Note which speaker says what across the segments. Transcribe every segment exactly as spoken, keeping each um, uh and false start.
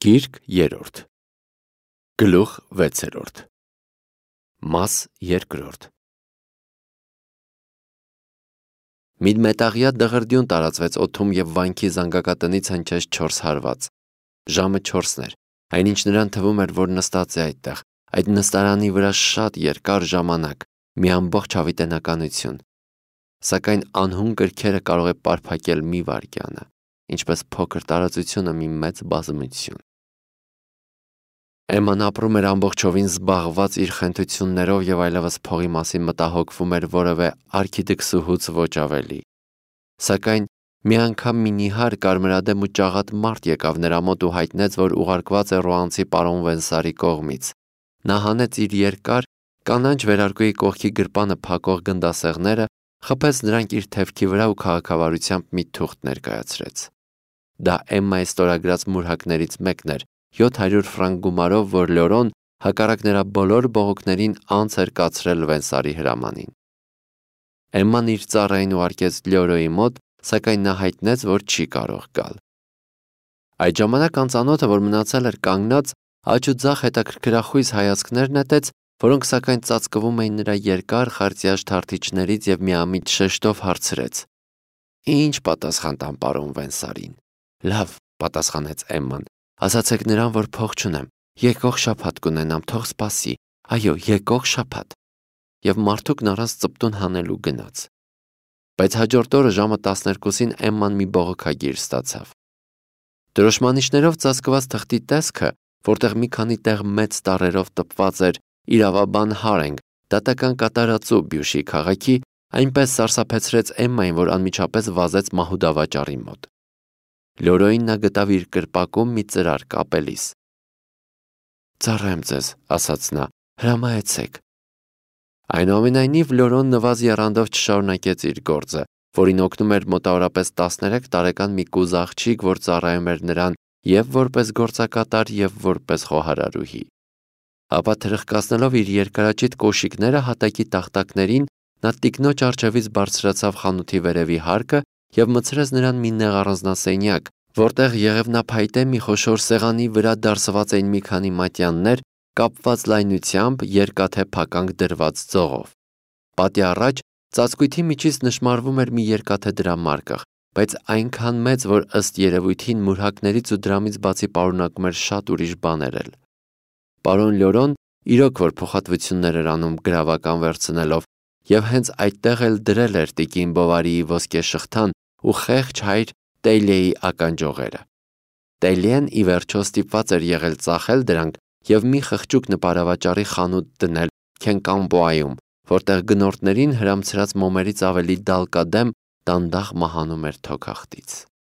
Speaker 1: Գիրք երրորդ Գլուխ վեցերորդ Մաս երկրորդ Մի մետաղյա դղրդյուն տարածվեց օդում և վանքի զանգակատնից հնչեց չորս հարված։ Ժամը չորսն էր, այնինչ նրան թվում էր, որ նստած է այդտեղ, այդ նստարանի վրա շատ երկար ժամանակ, մի ամբողջ հավիտենականություն։ Սակայն անհուն կրքերը կարող է պարփակել մի վայրկյանը, ինչպես փոքր տարածությունը մի մեծ բազմություն։ Էմման ապրում էր ամբողջովին զբաղված իր խենթություններով և այլևս փողի մասին մտահոգվում էր որևէ արքիդքսուհուց ոչ ավելի։ Սակայն մի անգամ մի նիհար կարմրադեմ ու ճաղատ մարդ եկավ նրա մոտ ու հայտնեց, որ ուղարկված է ռուանցի պարոն Վենսարի կողմից։ Նա հանեց իր երկար, կանաչ վերարկուի կողքի գրպանը փակող գնդասեղները, խփեց նրանք իր թևքի վրա ու քաղաքավարությամբ մի թուղթ ներկայացրեց։ Դա Էմմայի ստորագրած մուրհակներից մեկն էր, յոթ հարյուր ֆրանկ գումարով, որ Լյորոն հակառակ նրա բոլոր բողոքներին անց էր կացրել Վենսարի հրամանին։ Էմման իր ծառային ուղարկեց Լյորոյի մոտ, սակայն նա հայտնեց, որ չի կարող գալ։ Այդ ժամանակ անծանոթը, որ մնացել էր կանգնած, աջ ու ձախ հետաքրքրախույզ հայացքներ նետեց, որոնք սակայն ծածկվում էին նրա երկար խարծյաճ թարթիչներից և միամիտ շեշտով հարցրեց. «Ինչ պատասխան տամ պարոն Վենսարին»։ «Լավ», պատասխանեց Էմման, «ասացեք նրան, որ փող չունեմ, եկող շաբաթ կունենամ, թող սպասի, այո, եկող շաբաթ»։ Եվ մարդուկն առանց ծպտուն հանելու գնաց։ Բայց հաջորդ օրը ժամը տասներկուսին Էմման մի բողոքագիր ստացավ։ Դրոշմանիչներով ծածկված թղթի տեսքը, որտեղ մի քանի տեղ մեծ տառերով տպված էր «Իրավաբան Հարենք, դատական կատարածու Բյուշի քաղաքի», այնպես սարսափեցրեց Էմմային, որ անմիջապես վազեց մահուդավաճառի մոտ։ Լյորոյին նա գտավ իր կրպակում մի ծրար կապելիս։ «Ծառայեմ ձեզ», ասաց նա, «հրամայեցեք»։ Այնուամենայնիվ Լյորոն նվազ եռանդով չշարունակեց իր գործը, որին օգնում էր մոտավորապես տասներեք տարեկան մի կուզ աղջիկ, որ ծառայում էր նրան և որպես գործակատար և որպես խոհարարուհի։ Ապա թրխկացնելով իր երկարաճիտ կոշիկները հատակի տախտակներին, նա տիկնոջ առջևից բարձրացավ խանութի վերևի հարկը և մտցրեց նրան մի նեղ առանձնասենյակ, որտեղ եղևնափայտե մի խոշոր սեղանի վրա դարսված էին մի քանի մատյաններ, կապված լայնությամբ երկաթե փականք դրված ձողով։ Պատի առաջ ծածկույթի միջից նշմարվում էր մի երկաթե դրամարկղ, բայց այնքան մեծ, որ ըստ երևույթին մուրհակներից ու դրամից բացի պարունակում էր շատ ուրիշ բաներ էլ։ Պարոն Լյորոն իրոք որ փոխհատվություններ էր անում գրավական վերցնելով, և հենց այդտեղ էլ դրել էր տիկին Բովարիի ոսկե շղթան ու խեղճ հայր Տեյլեի ականջողերը։ Տեյլեն ի վերջո ստիպված էր եղել ծախել դրանք և մի խղճուկ նպարավաճառի խանութ դնել Քենկամպոայում, որտեղ գնորդներին հրամցրած մոմերից ավելի դալկադեմ դանդաղ մահանում էր թոքախտից։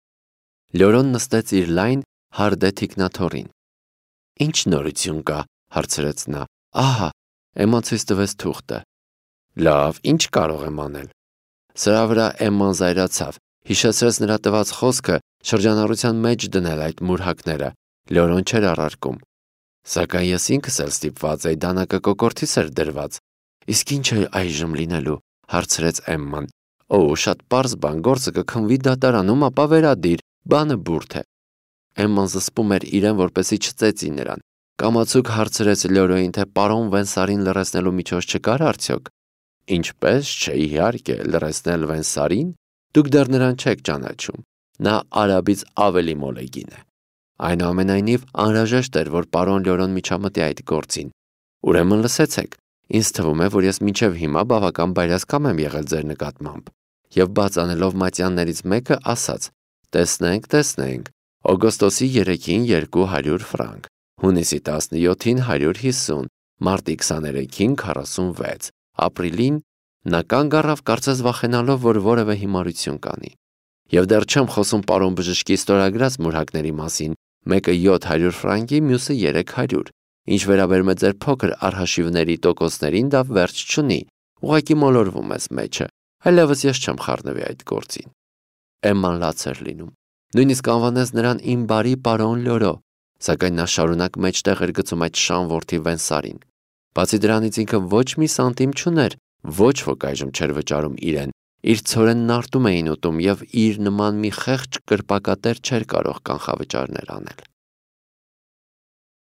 Speaker 1: Լյորոն նստեց իր լայն, հարդե թիկնաթոռին։ «Ինչ նորություն կա», հարցրեց նա։ «Ահա», Էմման ցույց տվեց թուղթը։ «Լավ, ինչ կարող եմ անել»։ Սրա վրա Էմման զայրացավ, հիշեցրեց նրա տված խոսքը շրջանառության մեջ դնել այդ մուրհակները։ Լյորոն չէր առարկում։ «Սակայն ես ինքս էլ ստիպված էի, դանակը կոկորդիս էր դրված»։ «Իսկ ինչ է այժմ լինելու», հարցրեց Էմման։ «Օ, շատ պարզ բան, գործը կքննվի դատարանում, ապա վերադիր, բանը բուրդ է»։ Էմման զսպում էր իրեն, որպեսզի չծեծի նրան։ Կամացուկ հարցրեց Լյորոյին, թե պարոն Վենսարին լռեցնելու միջոց չկար արդյոք։ «Ինչպես, չէ, իհարկե, լռեցնել Վենսարին, դուք դեռ նրան չեք ճանաչում, նա արաբից ավելի մոլեգին է»։ Այնուամենայնիվ անհրաժեշտ էր, որ պարոն Լյորոն միջամտի այդ գործին։ «Ուրեմն լսեցեք, ինձ թվում է, որ ես մինչև հիմա բավական բայրասկամ եմ եղել ձեր նկատմամբ»։ Եվ բաց անելով մատյաններից մեկը ասաց. «Տեսնենք, տեսնենք, օգոստոսի երեքին երկու հարյուր ֆրանկ, հունիսի տասնյոթին հարյուր հիսուն, մարտի քսաներեքին քառասունվեց, ապրիլին…» Նա կանգ առավ, կարծես վախենալով, որ որևէ հիմարություն կանի։ «Եվ դեռ չեմ խոսում պարոն բժշկի ստորագրած մուրհակների մասին, մեկը յոթ հարյուր ֆրանկի, մյուսը երեք հարյուր։ Ինչ վերաբերում է ձեր փոքր առհաշիվների տոկոսներին, դա վերջ չունի, ուղղակի մոլորվում ես մեջը, այլևս ես չեմ խառնվի այդ գործին»։ Էմման լաց էր լինում։ Նույնիսկ անվանեց նրան իմ բարի պարոն Լյորո, սակայն նա շարունակ մեջտեղ էր գցում այդ շան որդի Վենսարին։ Բացի դրանից ինքը ոչ մի սանտիմ չուներ, ոչ ոք այժմ չէր վճարում իրեն, իր ցորենն արտում էին ուտում և իր նման մի խեղճ կրպակատեր չէր կարող կանխավճարներ անել։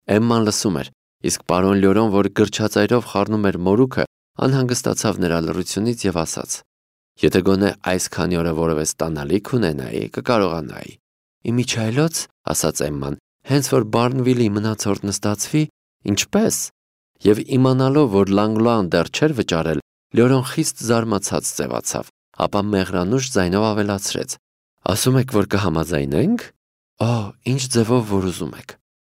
Speaker 1: Էմման լսում էր, իսկ պարոն Լյորոն, որ գրչածայրով խառնում էր մորուքը, անհանգստացավ նրա լռությունից եւ ասաց. «Եթե գոնե այսքանի օրը որևէ ստանալիք ունենայի, կկարողանայի»։ «Իմիջայլոց», ասաց Էմման, «հենց որ Բարնվիլի մնացորդ նստածվի, ինչպե՞ս»։ Եվ իմանալով, որ Լանգլոան դեռ չէր վճարել, Լյորոն խիստ զարմացած ձևացավ, ապա մեղրանուշ ձայնով ավելացրեց. «Ասում եք, որ կհամաձայնենք։ Օ, ինչ ձևով որ ուզում եք»։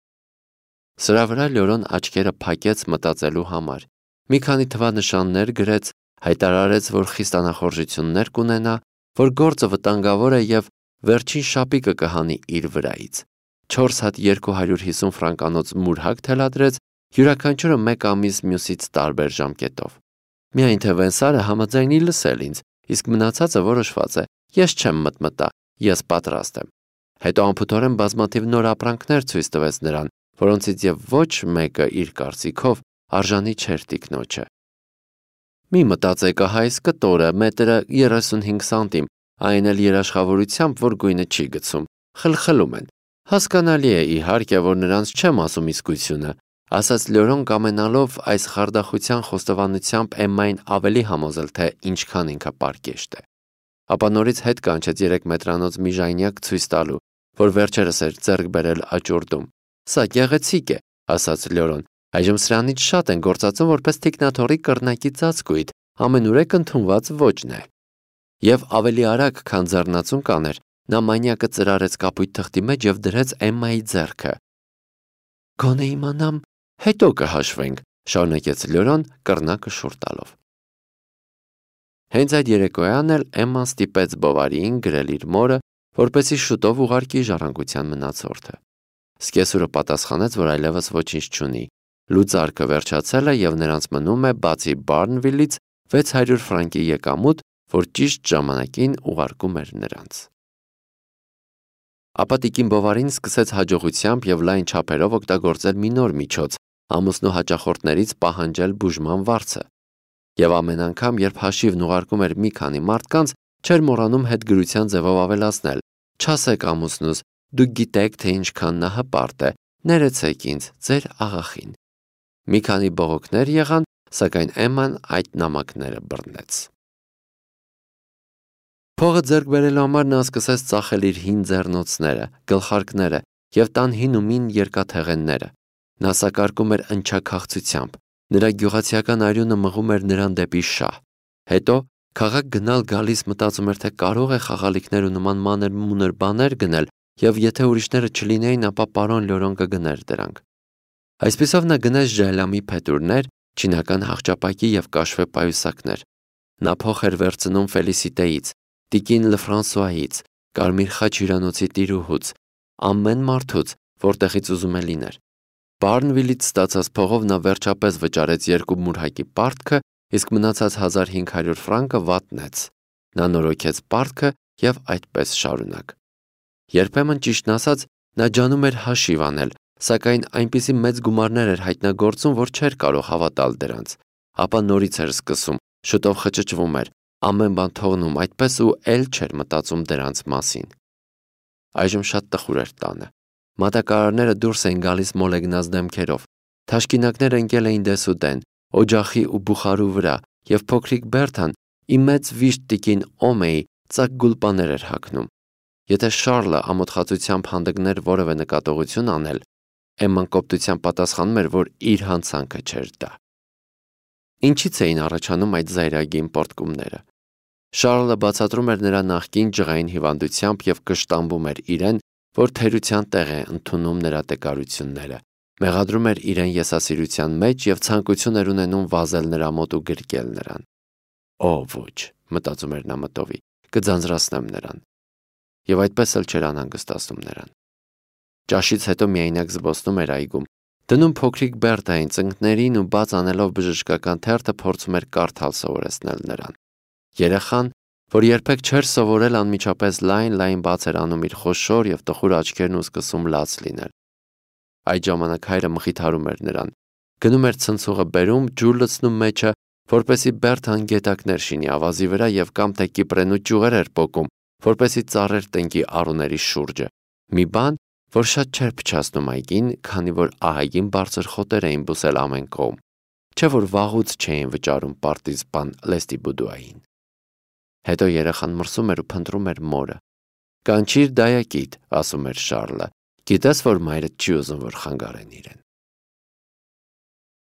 Speaker 1: Սրա վրա Լյորոն աչքերը փակեց մտածելու համար։ Մի քանի թվանշաններ գրեց, հայտարարեց, որ խիստ անախորժություններ կունենա, որ գործը վտանգավոր է եւ վերջին շապիկը կհանի իր վրայից։ Չորս հատ երկու հարյուր հիսուն ֆրանկանոց մուրհակ թելադրեց, յուրաքանչյուրը մեկ ամիս մյուսից տարբեր ժամկետով։ Միայն թե Վենսարը համաձայնի լսել ինձ, իսկ մնացածը որոշված է։ Ես չեմ մտմտա, ես պատրաստ եմ։ Հետո անփութորեն բազմաթիվ նոր ապրանքներ ցույց տվեց նրան, որոնցից եւ ոչ մեկը իր կարծիքով արժանի չէր տիկնոջը։ Մի մտածեք, ահա այս կտորը մետրը երեսունհինգ սանտիմ, այն էլ երաշխավորությամբ, որ գույնը չի գցում, խլխլում են։ Հասկանալի է իհարկե, որ նրանց չեմ ասում իսկությունը, ասաց Լյորոն կամենալով այս խարդախության խոստովանությամբ Էմմային ավելի համոզել, թե ինչքան ինքը պարկեշտ է։ Ապա նորից հետ կանչեց երեք մետրանոց մի ժայնյակ ցույց տալու, որ վերջերս էր ձեռք բերել աճուրդում։ Սա գեղեցիկ է, ասաց Լյորոն, այժմ սրանից շատ են գործածում որպես թիկնաթոռի կռնակի ծածկույթ, ամենուրեք ընդունված ոճն է։ Եվ ավելի արագ, քան ձեռնածուն կաներ, նա մանյակը ծրարեց կապույտ թղթի մեջ եւ դրեց Էմմայի ձեռքը։ Գոնե իմանամ, հետո կհաշվենք, շարունակեց Լյորոն կռնակը շուռ տալով։ Հենց այդ երեկոյան էլ Էմման ստիպեց Բովարիին գրել իր մորը, որպեսզի շուտով ուղարկի ժառանգության մնացորդը։ Սկեսուրը պատասխանեց, որ այլևս ոչինչ չունի։ Լուծարկը վերջացել է եւ նրանց մնում է բացի Բարնվիլից վեց հարյուր ֆրանկի եկամուտ, որ ճիշտ ժամանակին ուղարկում էր նրանց։ Ապա տիկին Բովարին սկսեց հաջողությամբ եւ լայն չափերով օգտագործել մի նոր միջոց, ամուսնու հաճախորդներից պահանջել բուժման վարձը։ Եվ ամեն անգամ, երբ հաշիվն ուղարկում էր մի քանի մարդկանց, չէր մոռանում հետգրության ձևով ավելացնել. «Չասեք ամուսնուս, դուք գիտեք, թե ինչքան նա հպարտ է, ներեցեք ինձ, ձեր աղախին»։ Մի քանի բողոքներ եղան, սակայն Էմման այդ նամակները բռնեց։ Փողը ձեռք բերելու համար նա սկսեց ծախել իր հին ձեռնոցները, գլխարկները եւ տան հին ու մին երկաթեղենները։ Նա սակարկում էր ընչաքաղցությամբ։ Նրա գյուղացիական արյունը մղում էր նրան դեպի շահ։ Հետո քաղաք գնալ գալիս մտածում էր, թե կարող է խաղալիքներ ու նման մանր-մունր բաներ գնել, եւ եթե ուրիշները չլինեին, ապա պարոն Լյորոն կգներ դրանք։ Այսպիսով նա գնեց ժայլամի փետուրներ, չինական հաղճապակի եւ կաշվե պայուսակներ։ Նա փող էր վերցնում Ֆելիսիտեից, տիկին Լֆրանսուայից, Կարմիր խաչ հյուրանոցի տիրուհուց, ամեն մարդուց, որտեղից ուզում է լիներ։ Բարնվիլից ստացած փողով նա վերջապես վճարեց երկու մուրհակի պարտքը, իսկ մնացած հազար հինգ հարյուր ֆրանկը վատնեց։ Նա նորոգեց պարտքը եւ այդպես շարունակ։ Երբեմն ճիշտն ասած, նա ջանում էր հաշիվ անել, սակայն այնպիսի մեծ գումարներ էր հայտնագործում, որ չէր կարող հավատալ դրանց։ Ապա նորից էր սկսում, շուտով խճճվում էր, ամեն բան թողնում այդպես ու էլ չէր մտածում դրանց մասին։ Այժմ շատ տխուր էր տանը։ Մատակարարները դուրս էին գալիս մոլեգնած դեմքերով։ Թաշկինակները ընկել էին դեսուդեն, օջախի ու բուխարու վրա, եւ փոքրիկ Բերթան ի մեծ վիշտ տիկին Օմեի ծակ գուլպաներ էր հագնում։ Եթե Շարլը ամոթխածությամբ հանդգներ որևէ նկատողություն անել, Էմման կոպտությամբ պատասխանում էր, որ իր հանցանքը չէր դա։ Ինչից էին առաջանում այդ զայրագին պոռթկումները։ Շարլը բացատրում էր նրա նախկին ջղային հիվանդությամբ եւ կշտամբում էր իրեն, որ թերության տեղ է ընդունում նրա տեկարությունները, մեղադրում էր իրեն եսասիրության մեջ եւ ցանկություն էր ունենում վազել նրա մոտ ու գրկել նրան։ Օ, ոչ, մտածում էր նա մտովի, կձանձրացնեմ նրան։ Եվ այդպես էլ չէր անհանգստացնում նրան։ Ճաշից հետո միայնակ զբոսնում էր այգում, դնում փոքրիկ Բերտային ծնկներին ու բաց անելով բժշկական թերթը փորձում էր կարդալ սովորեցնել նրան։ Երեխան, որ երբեք չէր սովորել անմիջապես լայն-լայն բաց էր անում իր խոշոր եւ տխուր աչքերն ու սկսում լաց լինել։ Այդ ժամանակ հայրը մխիթարում էր նրան, գնում էր ցնցուղը բերում, ջուր լցնում մեջը, որպեսի Բերթան գետակներ շինի ավազի վրա եւ կամ թե կիպրենու ճյուղեր էր պոկում, որպեսի ծառեր տնկի առուների շուրջը։ Մի բան, որ շատ չէր փչացնում այգին, քանի որ ահագին բարձր խոտեր էին բուսել ամեն կողմ, չէ որ վաղուց չէին վճարում պարտիզպան Լեստի Բուդուային։ Հետո երեխան մրսում էր ու փնտրում էր մորը։ «Կանչիր դայակիդ», ասում էր Շառլը, «գիտես, որ մայրդ չի ուզում, որ խանգարեն իրեն»։